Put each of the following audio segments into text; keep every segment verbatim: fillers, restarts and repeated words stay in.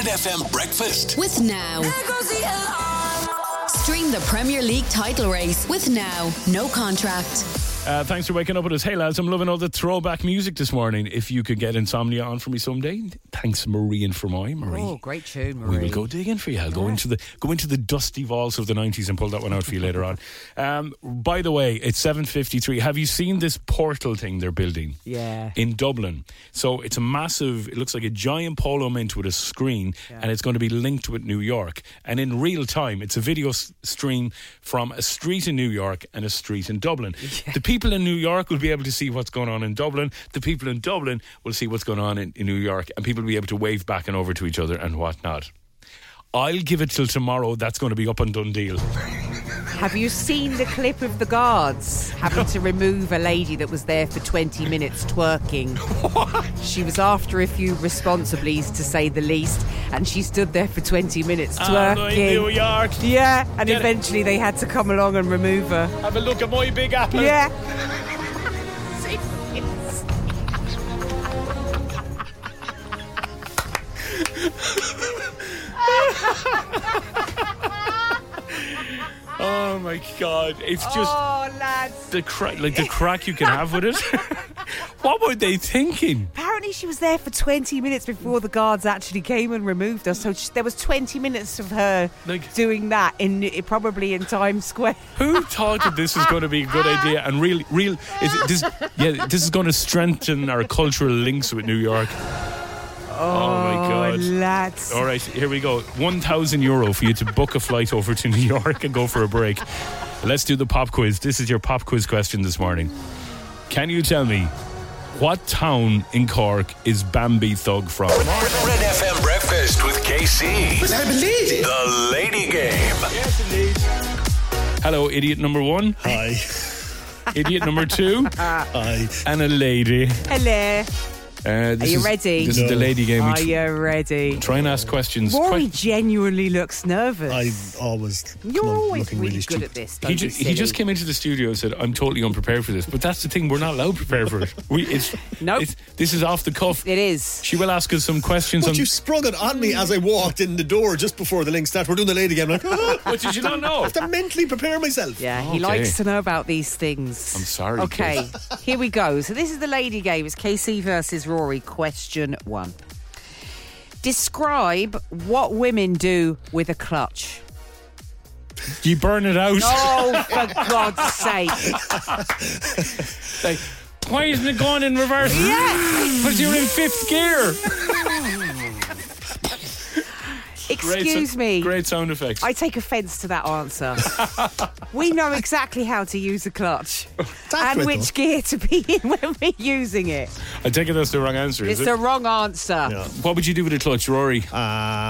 Red F M Breakfast. With Now. Stream the Premier League title race with Now. No contract. Uh, thanks for waking up with us. Hey lads, I'm loving all the throwback music this morning. If you could get Insomnia on for me someday, thanks Marie and Fermoy. Marie, oh, great tune, Marie. We will go digging for you. I'll yeah. go into the go into the dusty vaults of the nineties and pull that one out for you later on. Um, by the way, it's seven fifty-three. Have you seen this portal thing they're building? Yeah. In Dublin. So it's a massive. It looks like a giant polo mint with a screen, yeah. and it's going to be linked with New York. And in real time, it's a video s- stream from a street in New York and a street in Dublin. Yeah. The people in New York will be able to see what's going on in Dublin. The people in Dublin will see what's going on in, in New York, and people will be able to wave back and over to each other and whatnot. I'll give it till tomorrow. That's going to be up on Dundee. Have you seen the clip of the guards having to remove a lady that was there for twenty minutes twerking? What? She was after a few responsibilities, to say the least, and she stood there for twenty minutes twerking. Oh, in New York. Yeah, and Get eventually it. they had to come along and remove her. Have a look at my big apple. Yeah. Oh my God! It's just oh, lads. the crack, like the crack you can have with it. What were they thinking? Apparently, she was there for twenty minutes before the guards actually came and removed her. So she, there was twenty minutes of her like, doing that in probably in Times Square. Who thought that this was going to be a good idea? And real, real, is it, this, yeah, this is going to strengthen our cultural links with New York. Oh, oh my God. Lads. All right, here we go. one thousand euro for you to book a flight over to New York and go for a break. Let's do the pop quiz. This is your pop quiz question this morning. Can you tell me what town in Cork is Bambi Thug from? Red F M Breakfast with K C. But I believe it. The Lady Game. Yes, indeed. Hello, idiot number one. Hi. Idiot number two. Hi. And a lady. Hello. Uh, this Are you is, ready? This No. is the lady game. Are you ready? Try and ask questions. Rory Que- genuinely looks nervous. I always You're come on always looking really, really good stupid. at this. he, Don't ju- be he silly. just came into the studio and said, I'm totally unprepared for this. But that's the thing, we're not allowed prepared for it. We, it's, Nope. it's, this is off the cuff. It is. She will ask us some questions. But on you sprung it on me as I walked in the door just before the link started. We're doing the lady game. Like, oh, What did you not know? I have to mentally prepare myself. Yeah, he Okay. likes to know about these things. I'm sorry, Okay, here we go. So this is the lady game. It's K C versus Rory. Question one. Describe what women do with a clutch. You burn it out. Oh, for God's sake. Like, why isn't it going in reverse? Yeah. Because you're in fifth gear. Excuse great, me. Great sound effects. I take offence to that answer. We know exactly how to use a clutch and accurate, which gear to be in when we're using it. I take it that's the wrong answer, It's is it? the wrong answer. Yeah. What would you do with a clutch, Rory? Um,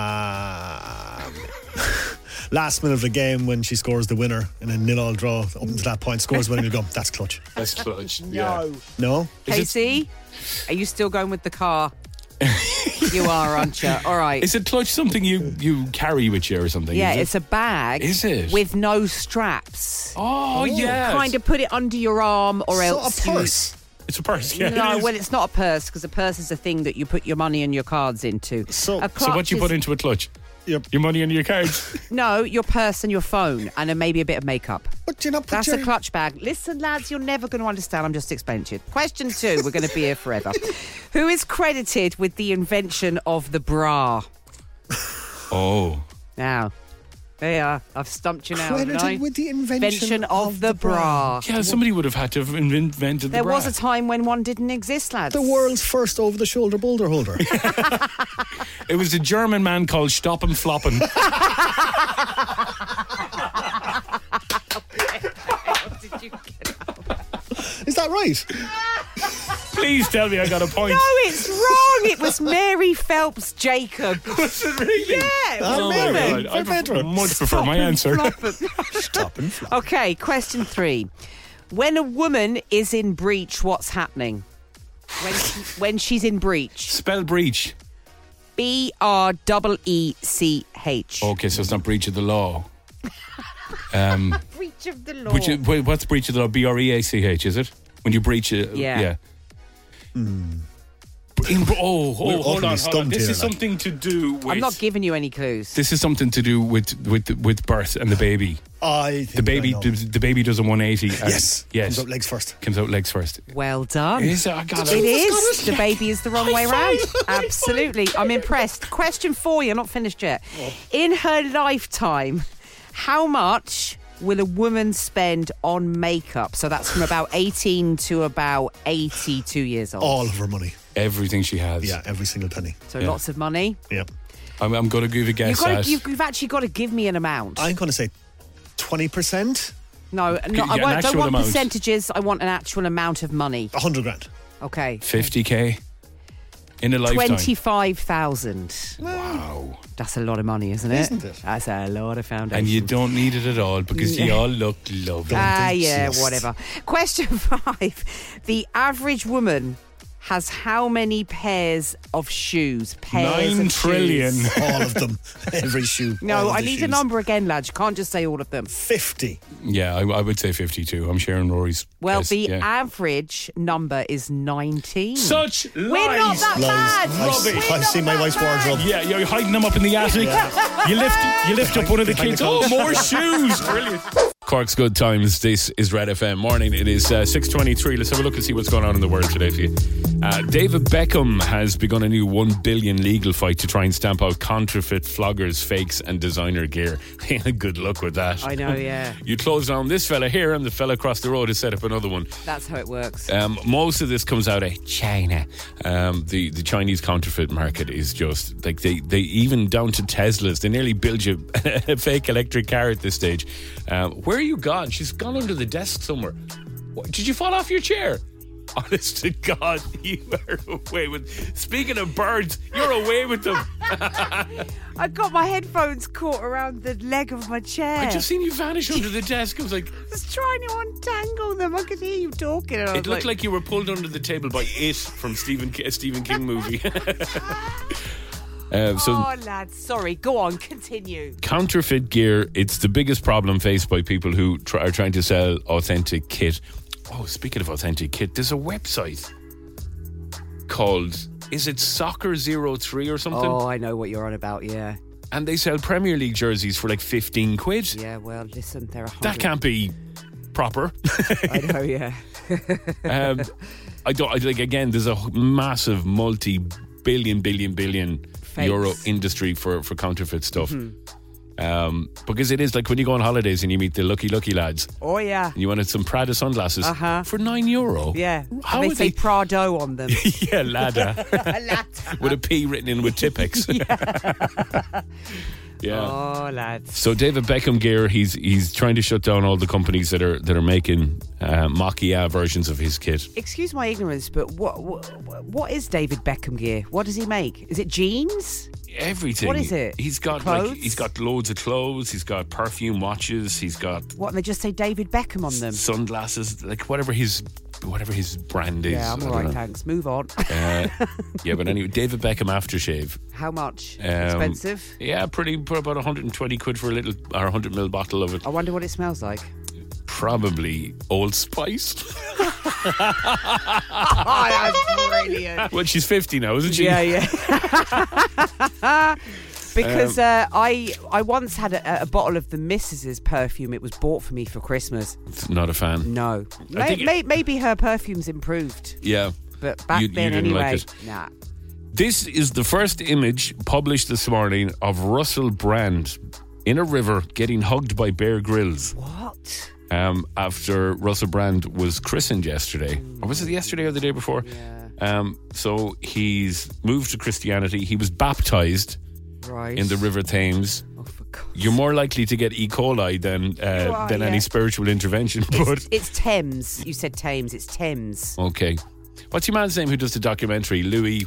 last minute of the game when she scores the winner in a nil-all draw, up until that point, scores winner, you go, that's clutch. That's clutch. No. No? Is it- K C, are you still going with the car? You are, aren't you? All right. Is a clutch something you, you carry with you or something? Yeah, is it? it's a bag. Is it? With no straps. Oh, yeah. Kind of put it under your arm or So else a you- purse. It's a purse, yeah. No, it is. well, it's not a purse because a purse is a thing that you put your money and your cards into. So- a so So what clutch you put is- into a clutch? Yep. Your money and your cards? No, your purse and your phone and then maybe a bit of makeup. But you not put That's your... a clutch bag. Listen, lads, you're never going to understand. I'm just explaining to you. Question two. We're going to be here forever. Who is credited with the invention of the bra? Oh. Now, there you are. I've stumped you now, haven't I? Credited with the invention, Invention of the bra. Yeah, somebody would have had to have invented the There bra. was a time when one didn't exist, lads. The world's first over-the-shoulder boulder holder. It was a German man called Stoppen Floppen. Did you get Is that right? Please tell me I got a point. No, it's wrong. It was Mary Phelps Jacob. Was it really? Yeah. Oh, Mary, my God. I fair prefer, better. much prefer my answer. Stop and flop. Okay, question three. When a woman is in breach, what's happening? When she, when she's in breach. Spell breach. B R E E C H. Okay, so it's not breach of the law. Um, Breach of the law. which is, wait, what's breach of the law? B R E A C H, is it? When you breach it? Yeah. yeah. Hmm. In, oh, oh hold on, hold on. stumped This here, is like. something to do with. I'm not giving you any clues. This is something to do with with with birth and the baby. I think The baby, I know. the, the baby does a one eighty. and- Yes. yes, Comes out legs first. Comes out legs first. Well done. Is it? I got It it. is. The baby is the wrong way round. Absolutely. I'm impressed. Question for you, not finished yet. In her lifetime, how much will a woman spend on makeup? So that's from about eighteen to about eighty-two years old. All of her money. Everything she has. Yeah, every single penny. So Yeah. lots of money. Yeah. I'm, I'm going to give a guess You've, got at. to, you've, you've actually got to give me an amount. I'm going to say twenty percent. no, no yeah, I an won't, don't actual want amount. percentages. I want an actual amount of money. one hundred grand. Okay. fifty k in a lifetime. twenty-five thousand. Wow. That's a lot of money, isn't it? Isn't it? That's a lot of foundation. And you don't need it at all because you all look lovely. Ah, Don't yeah, exist. whatever. Question five. The average woman has how many pairs of shoes? Pairs Nine of trillion. shoes. All of them. Every shoe. No, all of I the need a shoes. number again, lads. You can't just say all of them. fifty. Yeah, I, I would say fifty-two. I'm sharing Rory's. Well, guess, the yeah. average number is nineteen. Such lies. We're not that bad. Lies. Rubbish. I've, I've seen my wife's wardrobe. Yeah, you're hiding them up in the attic. You lift, you lift up one of the Behind kids. the Oh, couch. more shoes! Brilliant. Cork's Good Times. This is Red F M. Morning. It is uh, six twenty-three. Let's have a look and see what's going on in the world today for you. Uh, David Beckham has begun a new one billion legal fight to try and stamp out counterfeit floggers, fakes, and designer gear. Good luck with that. I know, yeah. You close down this fella here, and the fella across the road has set up another one. That's how it works. Um, most of this comes out of China. Um, the the Chinese counterfeit market is just like they, they even down to Teslas. They nearly build you a fake electric car at this stage. Um, where are you gone? She's gone under the desk somewhere. What, did you fall off your chair? Honest to God, you are away with. Speaking of birds, you're away with them. I got my headphones caught around the leg of my chair. I just seen you vanish under the desk. I was like, I was trying to untangle them. I could hear you talking. And I it was looked like you were pulled under the table by It from Stephen Ki- a Stephen King movie. Uh, so oh, lads, sorry. Go on, continue. counterfeit gear, it's the biggest problem faced by people who try, are trying to sell authentic kit. Oh, speaking of authentic kit, there's a website called, is it Soccer zero three or something? Oh, I know what you're on about, yeah. And they sell Premier League jerseys for like fifteen quid. Yeah, well, listen, they're a hundred. That can't be proper. I know, yeah. um, I don't, I, like, again, there's a massive multi-billion, billion, billion Fakes. euro industry for, for counterfeit stuff. Mm-hmm. Um, because it is like when you go on holidays and you meet the lucky, lucky lads. Oh, yeah. And you wanted some Prada sunglasses Uh-huh. for nine euro. Yeah. How and they would say they? Prado on them. Yeah, Lada with a P written in with Tipex. Yeah. Oh, lads. So David Beckham gear, he's he's trying to shut down all the companies that are that are making uh, Makia versions of his kit. Excuse my ignorance, but what, what what is David Beckham gear? What does he make? Is it jeans? Everything. What is it? He's got Clothes? like he's got loads of clothes. He's got perfume, watches. He's got What, and they just say David Beckham on them? sunglasses. Like whatever his whatever his brand is. Yeah, I'm I all don't right, know. thanks. Move on. Uh, yeah, but anyway, David Beckham aftershave. How much? Um, Expensive? Yeah, pretty. Put about one hundred twenty quid for a little or one hundred mil bottle of it. I wonder what it smells like. Probably Old Spice. Oh, that's brilliant. Well, she's fifty now, isn't she? Yeah, yeah. Because Um, uh, I I once had a, a bottle of the Missis's perfume. It was bought for me for Christmas. Not a fan. No, I may, think it- may, maybe her perfume's improved, Yeah. but back You- you then didn't like anyway, it. nah. This is the first image published this morning of Russell Brand in a river getting hugged by Bear Grylls. What? Um, after Russell Brand was christened yesterday. Or was it yesterday or the day before? Yeah. Um, so he's moved to Christianity. He was baptized Right. in the River Thames. Oh, for God's You're more likely to get E. coli than uh, You are, than yeah. any spiritual intervention. But It's Thames. You said Thames. It's Thames. okay, what's your man's name who does the documentary? Louis.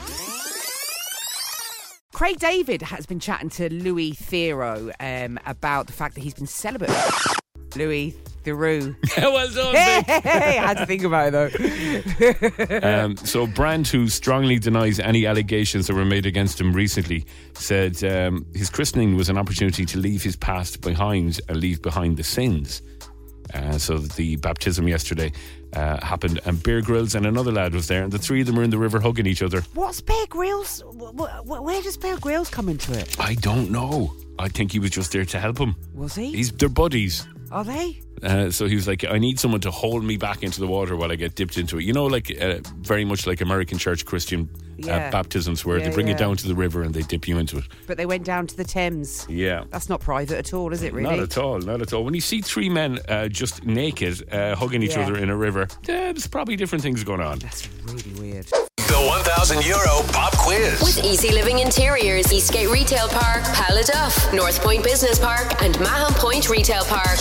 Craig David has been chatting to Louis Theroux um, about the fact that he's been celibate. Louis Theroux. Well done, Hey, Vic. I had to think about it though. Um, so Brand, who strongly denies any allegations that were made against him recently, said um, his christening was an opportunity to leave his past behind and leave behind the sins. Uh, so the baptism yesterday uh, happened, and Bear Grylls and another lad was there, and the three of them are in the river hugging each other. What's Bear Grylls? Wh- wh- Where does Bear Grylls come into it? I don't know. I think he was just there to help him. Was he? He's they're buddies. Are they? Uh, so he was like, I need someone to hold me back into the water while I get dipped into it. You know, like uh, very much like American church Christian uh, Yeah. baptisms, where Yeah, they bring yeah. it down to the river and they dip you into it. But they went down to the Thames. Yeah. That's not private at all, is it, really? Not at all, not at all. When you see three men uh, just naked uh, hugging each Yeah. other in a river, uh, there's probably different things going on. That's really weird. The one thousand euro pop quiz. With Easy Living Interiors, Eastgate Retail Park, Paladuff, North Point Business Park, and Mahon Point Retail Park.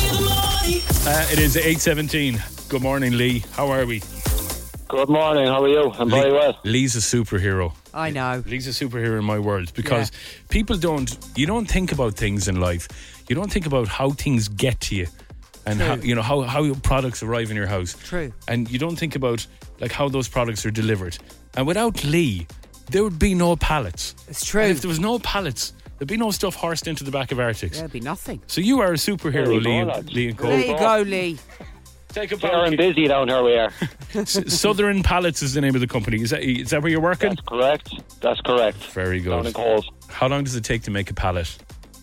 Uh, it is eight seventeen. Good morning, Lee. How are we? Good morning, how are you? I'm Lee, very well. Lee's a superhero. I know. Lee's a superhero in my world, because people don't, you don't think about things in life. You don't think about how things get to you, and True. how, you know, how, how your products arrive in your house. True. And you don't think about like how those products are delivered. And without Lee, there would be no pallets. It's true. And if there was no pallets, there'd be no stuff horsed into the back of Arctics. There'd be nothing. So you are a superhero, There you Lee, go, and, lads. Lee and There Cole. you go, Lee. Take a Fair and bow. busy down here we are. Southern Pallets is the name of the company. Is that, is that where you're working? That's correct. That's correct. Very Down in good. Coles. How long does it take to make a pallet?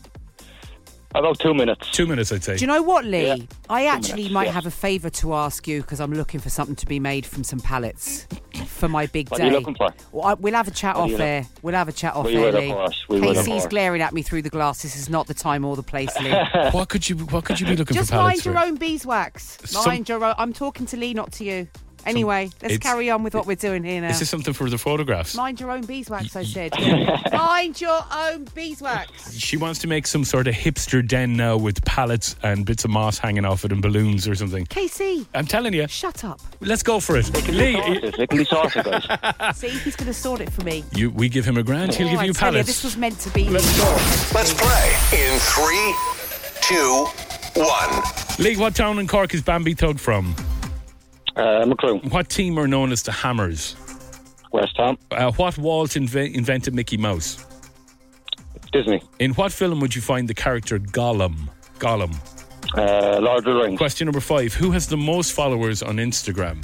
About two minutes. Two minutes, I'd say. Do you know what, Lee? Yeah. I actually minutes, might yeah. have a favour to ask you, because I'm looking for something to be made from some pallets for my big What day. are you looking for? Well, I, we'll have a chat What are off you air. We'll have a chat off We air, will, of Lee. course. We will, of Casey's course. glaring at me through the glass. This is not the time or the place, Lee. What could you What could you be looking Just for pallets mind your for? own beeswax. Some- Mind your own. I'm talking to Lee, not to you. Anyway, let's it's- carry on with what we're doing here now. Is this something for the photographs? Mind your own beeswax, I said. Mind your own beeswax. She wants to make some sort of hipster den now with pallets and bits of moss hanging off it and balloons or something. Casey, I'm telling you, shut up. let's go for it. Lee, Sorted. It can be sorted, guys. See, he's going to sort it for me. you, we give him a grand, he'll Oh, give I you tell pallets. this was meant to be. Let's go. Let's play in three, two, one. Lee, what town in Cork is Bambi Thug from? Uh, Macroom. What team are known as the Hammers? West Ham. Uh, what Walt inve- invented Mickey Mouse? Disney. In what film would you find the character Gollum? Gollum. Uh, Lord of the Rings. Question number five. Who has the most followers on Instagram?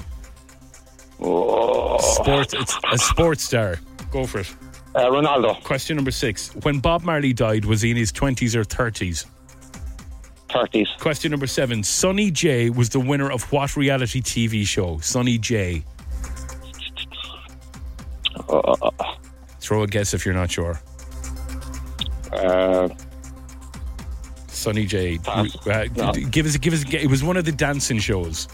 Oh, Sport. It's a sports star. Go for it. uh, Ronaldo. Question number six. When Bob Marley died, was he in his twenties or thirties? thirties. Question number seven. Sonny J was the winner of what reality T V show? Sonny J. Uh, Throw a guess if you're not sure. uh, Sonny J. Pass. Uh, No. d- Give us, a, give us. A, it was one of the dancing shows.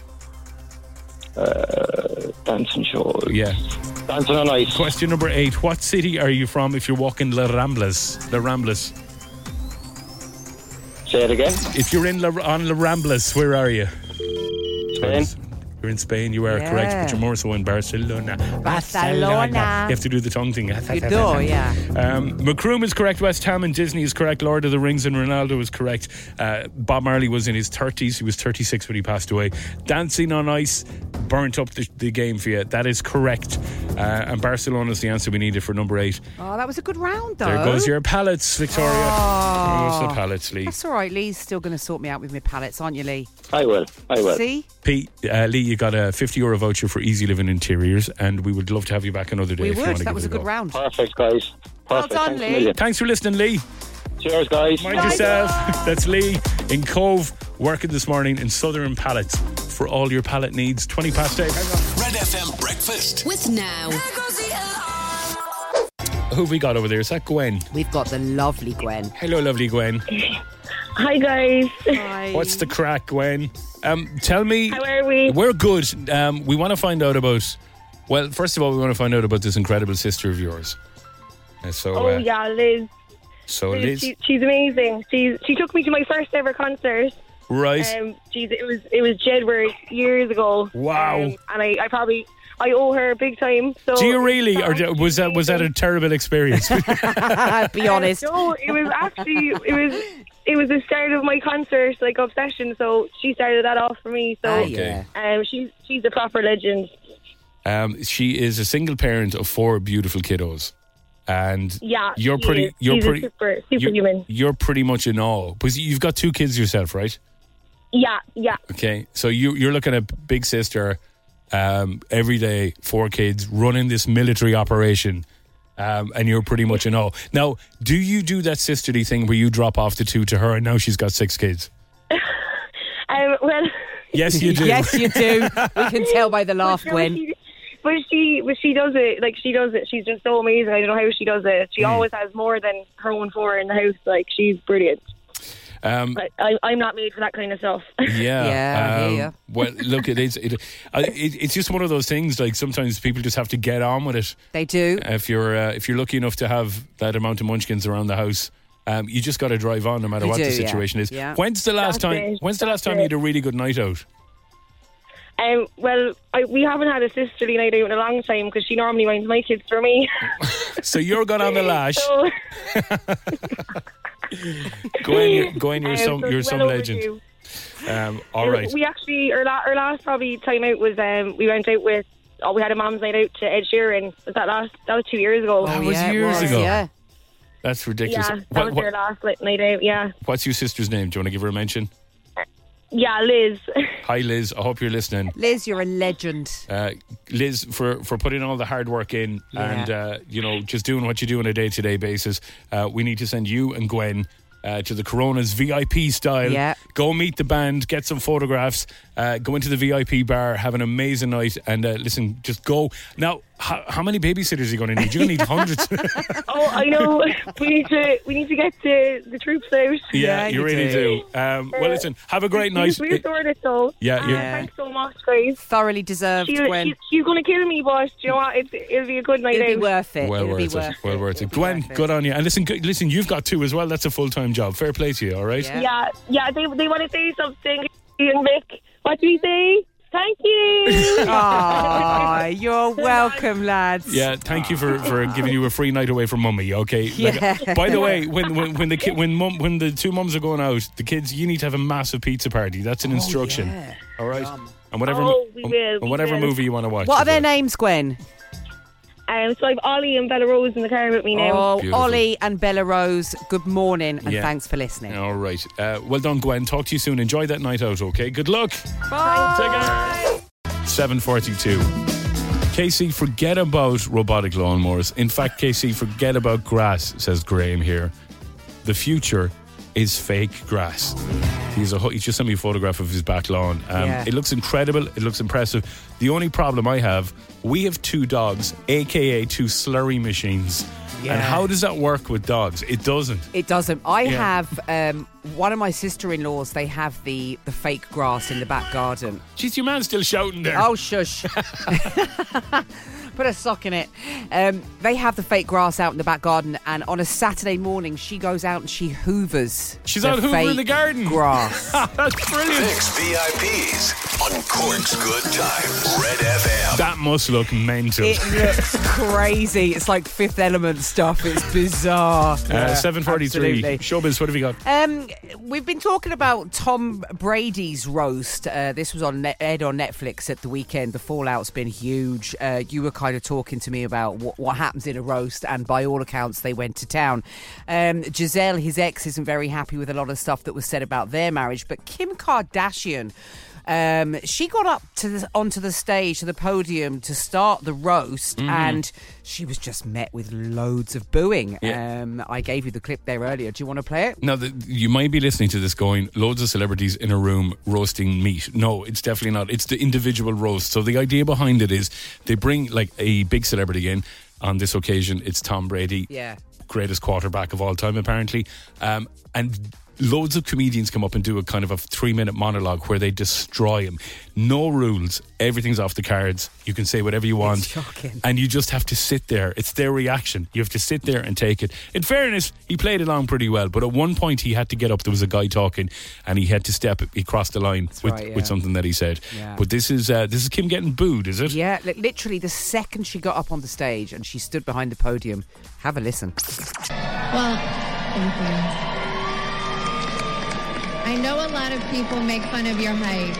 dancing show. Yeah. Dancing on ice. Question number eight. What city are you from if you're walking La Ramblas? La Ramblas. Say it again. If you're in La, on La Ramblas, where are you? Spain. You're in Spain, you are Yeah. correct, but you're more so in Barcelona. Barcelona. You have to do the tongue thing. You do, yeah. Um, Macroom is correct, West Ham and Disney is correct, Lord of the Rings and Ronaldo is correct. Uh, Bob Marley was in his thirties, he was thirty-six when he passed away. Dancing on Ice burnt up the, the game for you. That is correct. Uh, and Barcelona is the answer we needed for number eight. Oh, that was a good round, though. There goes your pallets, Victoria. Oh. There goes the pallets, Lee. That's all right. Lee's still going to sort me out with my pallets, aren't you, Lee? I will. I will. See? Pete, uh, Lee, you got a fifty euro voucher for Easy Living Interiors, and we would love to have you back another day We if you would. want to That give was it a good go. round. Perfect, guys. Well Perfect. done, Thanks a Lee. million. Thanks for listening, Lee. Cheers, guys. Mind yourself. That's Lee in Cove, working this morning in Southern Pallets for all your pallet needs. twenty past eight. Red F M Breakfast. With Now. Who have we got over there? Is that Gwen? We've got the lovely Gwen. Hello, lovely Gwen. Hi guys, Hi. What's the crack, Gwen? Um, tell me. how are we? We're good. Um, we want to find out about. Well, first of all, we want to find out about this incredible sister of yours. Uh, so, Oh uh, yeah, Liz. so Liz, Liz, she, she's amazing. She's she took me to my first ever concert. right? Um, geez, it was it was Jedward years ago. Wow. Um, and I, I probably I owe her big time. So Do you really, or it's was that was that a terrible experience? Be honest. No, it was actually it was it was the start of my concert like obsession. So she started that off for me. So Ah, Okay. yeah. um, she's she's a proper legend. Um, she is a single parent of four beautiful kiddos, and Yeah, you're she pretty. is. You're She's a pretty. super you're, superhuman. you're pretty much in awe because you've got two kids yourself, right? Yeah, yeah. Okay, so you, you're looking at big sister, um, every day, four kids, running this military operation, um, and you're pretty much in awe. Now, do you do that sisterly thing where you drop off the two to her and now she's got six kids? um, well, Yes, you do. Yes, you do. We can tell by the laugh, but Gwen. She, but she, but she does it. Like she does it. She's just so amazing. I don't know how she does it. She Mm. always has more than her own four in the house. Like she's brilliant. Um, I, I, I'm not made for that kind of stuff. Yeah, Yeah, I hear um, ya. well, look, it is. It, I- it, it's just one of those things. Like sometimes people just have to get on with it. They do. If you're uh, if you're lucky enough to have that amount of munchkins around the house, um, you just got to drive on no matter You what do, the yeah. situation is. Yeah. When's the last That's time? it, When's the last that's time you had it. a really good night out? Um, well, I, we haven't had a sisterly night out in a long time because she normally minds my kids for me. So you're gone on the lash. so, Go in, go in. You're um, some, so you're it's some well legend. overdue. Um, all right. We actually, our, la- our last probably time out was um, we went out with. Oh, we had a mom's night out to Ed Sheeran. Was that last? That was two years ago. That was yeah, it years was, ago. Yeah. That's ridiculous. yeah, that What- was what- our last like, night out. Yeah, what's your sister's name? Do you want to give her a mention? yeah, Liz. Hi, Liz. I hope you're listening. Liz, you're a legend. Uh, Liz, for, for putting all the hard work in Yeah. and, uh, you know, just doing what you do on a day-to-day basis. Uh, we need to send you and Gwen uh, to the Corona's V I P style. Yeah. Go meet the band, get some photographs, uh, go into the V I P bar, have an amazing night, and uh, listen, just go. Now, how, how many babysitters are you going to need? You're going to need hundreds. Oh, I know. We need to. We need to get the the troops out. yeah, Yeah, you you really do. do. Um, well, listen, have a great night. We're sorted though. Yeah, Um, yeah. Thanks so much, guys. Thoroughly deserved, She, Gwen. she's she's going to kill me, but you know what? It's, it'll be a good night It'll be out. worth it. Well It'll be worth worth it. it. Well worth It'll it. be Gwen, worth it. good on you. And listen, good, listen, you've got two as well. That's a full-time job. Fair play to you, all right? Yeah. Yeah, yeah. They they want to say something. And Vic, what do we say? Thank you. Aw, you're welcome, lads. Yeah, thank you for, for giving you a free night away from mummy. Okay. Like, Yeah. by the way, when when, when the ki- when mum when the two mums are going out, the kids, you need to have a massive pizza party. That's an instruction. Oh, yeah. All right. And whatever Oh, we and- will, and we whatever will. movie you want to watch. What are as their well. names, Gwen? Um, so I've Ollie and Bella Rose in the car with me now. Oh, Beautiful. Ollie and Bella Rose, good morning and Yeah. thanks for listening. All right. Uh, well done, Gwen. Talk to you soon. Enjoy that night out. Okay. Good luck. Bye. seven forty-two. Casey, forget about robotic lawnmowers. In fact, Casey, forget about grass, says Graham here. The future is fake grass. He's a he just sent me a photograph of his back lawn. Um, Yeah. It looks incredible. It looks impressive. The only problem I have, we have two dogs, aka two slurry machines. Yeah. And how does that work with dogs? It doesn't. It doesn't. I Yeah. have um, one of my sister-in-laws. They have the the fake grass in the back garden. Jeez, your man's still shouting there. Oh, shush. Put a sock in it. Um, they have the fake grass out in the back garden, and on a Saturday morning, she goes out and she hoovers. She's the out hoovering fake the garden. Grass. That's brilliant. Fix V I Ps on Cork's Good Times. Red F M. That must look mental. It looks crazy. It's like Fifth Element stuff. It's bizarre. uh, seven forty-three. Absolutely. Showbiz, what have you got? Um, we've been talking about Tom Brady's roast. Uh, this was on Net- Ed on Netflix at the weekend. The fallout's been huge. Uh, you were kind of talking to me about what, what happens in a roast, and by all accounts, they went to town. Um, Giselle, his ex, isn't very happy with a lot of stuff that was said about their marriage, but Kim Kardashian. Um, she got up to the, onto the stage, to the podium, to start the roast, Mm-hmm. and she was just met with loads of booing. Yeah. Um, I gave you the clip there earlier. Do you want to play it? Now, the, you might be listening to this going, loads of celebrities in a room roasting meat. No, it's definitely not. It's the individual roast. So the idea behind it is they bring like a big celebrity in. On this occasion, it's Tom Brady. Yeah. Greatest quarterback of all time, apparently. Um, and loads of comedians come up and do a kind of a three-minute monologue where they destroy him. No rules. Everything's off the cards. You can say whatever you want. It's shocking. And you just have to sit there. It's their reaction. You have to sit there and take it. In fairness, he played along pretty well, but at one point he had to get up. There was a guy talking, and he had to step. He crossed the line with, right, yeah. with something that he said. Yeah. But this is uh, this is Kim getting booed, is it? Yeah, li- literally the second she got up on the stage and she stood behind the podium. Have a listen. Well, thank you. I know a lot of people make fun of your height.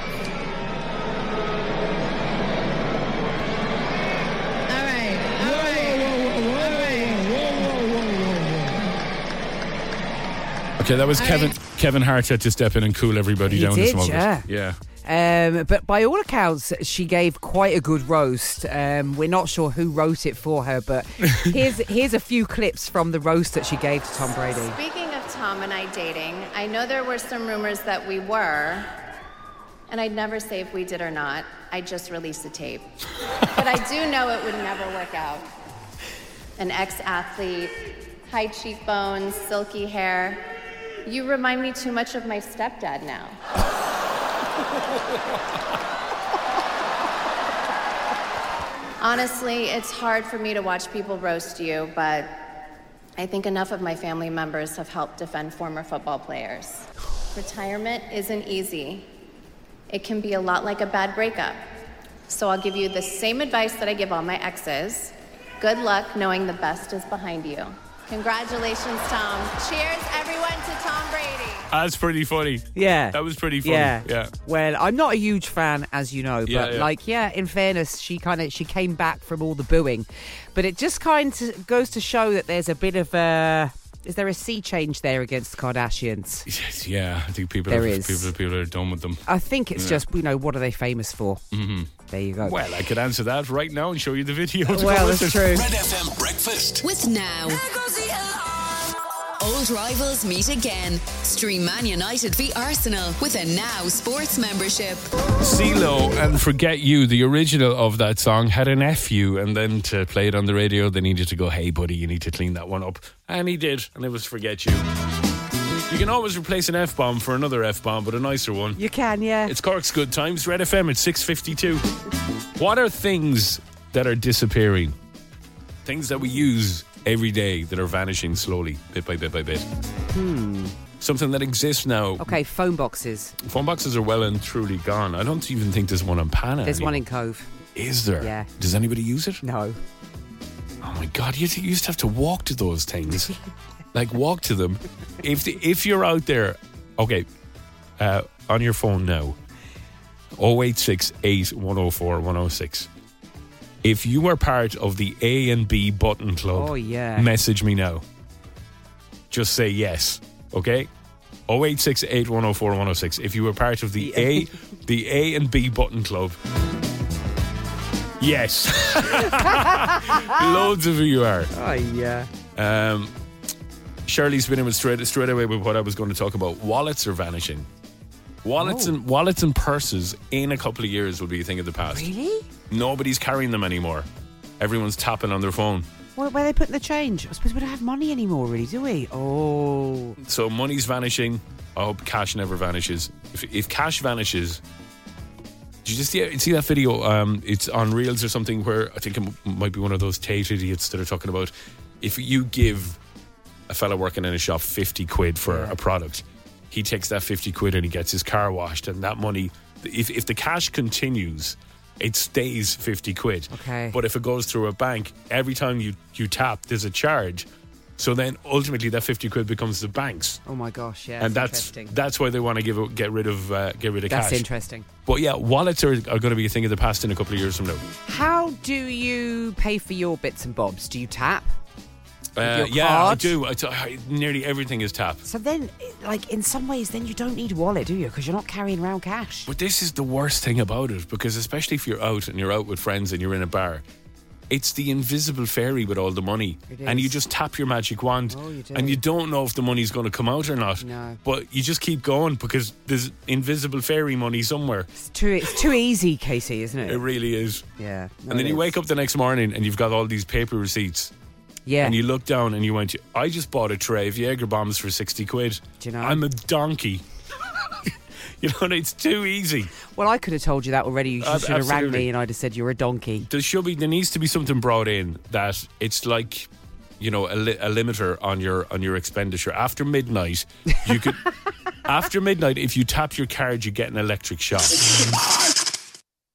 All right, all right, all right. Okay, that was All Kevin right. Kevin Hart had to step in and cool everybody He down did, this moment. yeah. Yeah. Um, but by all accounts, she gave quite a good roast. Um, we're not sure who wrote it for her, but here's here's a few clips from the roast that she gave to Tom Brady. Speaking of Tom and I dating, I know there were some rumors that we were, and I'd never say if we did or not. I just released the tape. But I do know it would never work out. An ex-athlete, high cheekbones, silky hair. You remind me too much of my stepdad now. Honestly, it's hard for me to watch people roast you, but I think enough of my family members have helped defend former football players. Retirement isn't easy. It can be a lot like a bad breakup. So I'll give you the same advice that I give all my exes. Good luck knowing the best is behind you. Congratulations, Tom. Cheers, everyone, to Tom Brady. That's pretty funny. Yeah. That was pretty funny. Yeah. Yeah. Well, I'm not a huge fan, as you know, but Yeah, yeah. like, yeah, in fairness, she kind of she came back from all the booing, but it just kind of goes to show that there's a bit of a. Is there a sea change there against the Kardashians? Yes, yeah, I think people There are, is. people people are done with them. I think it's Yeah. just, you know, what are they famous for? Mm-hmm. There you go. Well, I could answer that right now and show you the video. to Well, go with that's it. true. Red F M Breakfast. With Now. Old rivals meet again. Stream Man United v Arsenal with a Now Sports membership. CeeLo and Forget You, the original of that song, had an F U, and then to play it on the radio, they needed to go, hey, buddy, you need to clean that one up. And he did, and it was Forget You. You can always replace an F-bomb for another F-bomb, but a nicer one. You can, yeah. It's Cork's Good Times, Red F M at six fifty-two. What are things that are disappearing? Things that we use every day that are vanishing slowly, bit by bit by bit. Hmm. Something that exists now. Okay, phone boxes. Phone boxes are well and truly gone. I don't even think there's one on Pana. There's anymore. one in Cove. Is there? Yeah. Does anybody use it? No. Oh my God, you you used to have to walk to those things. Like, walk to them. If the, if you're out there, okay, uh, on your phone now, oh eight six eight, one oh four, one oh six. If you are part of the A and B button club, Oh, yeah. message me now. Just say yes, okay? oh eight six eight, one oh four, one oh six. If you were part of the A, the A and B button club, yes. Loads of you are. Oh, yeah. Um, Shirley's been in with straight straight away with what I was going to talk about. Wallets are vanishing. Wallets Oh. and wallets and purses in a couple of years will be a thing of the past. Really? Nobody's carrying them anymore. Everyone's tapping on their phone. Well, where are they putting the change? I suppose we don't have money anymore, really, do we? Oh. So money's vanishing. I hope cash never vanishes. If, if cash vanishes, did you just see, see that video? Um, it's on Reels or something where I think it m- might be one of those Tate idiots that are talking about if you give a fella working in a shop fifty quid for a product, he takes that fifty quid and he gets his car washed, and that money, if, if the cash continues, it stays fifty quid. Okay. But if it goes through a bank, every time you, you tap, there's a charge. So then ultimately that fifty quid becomes the bank's. Oh my gosh, yeah. And that's that's interesting. that's why they want to give it, get rid of uh, get rid of That's cash. interesting. But yeah, wallets are, are going to be a thing of the past in a couple of years from now. How do you pay for your bits and bobs? Do you tap? Uh, your yeah, card? I do. I t- I, nearly everything is tap. So then, like, in some ways, then you don't need a wallet, do you? Because you're not carrying around cash. But this is the worst thing about it, because especially if you're out and you're out with friends and you're in a bar, it's the invisible fairy with all the money. It And you is. just tap your magic wand. Oh, you do. And you don't know if the money's going to come out or not. No. But you just keep going because there's invisible fairy money somewhere. It's too, it's too easy, Casey, isn't it? It really is. Yeah. no, And then it you is. wake up the next morning and you've got all these paper receipts. Yeah. And you look down and you went, I just bought a tray of Jaeger bombs for sixty quid. Do you know? I'm a donkey. You know, and it's too easy. Well, I could have told you that already. You Ab- should have rang absolutely. me and I'd have said you're a donkey. There should be, there needs to be something brought in that it's like, you know, a, li- a limiter on your on your expenditure. After midnight, you could. After midnight, if you tap your card, you get an electric shock.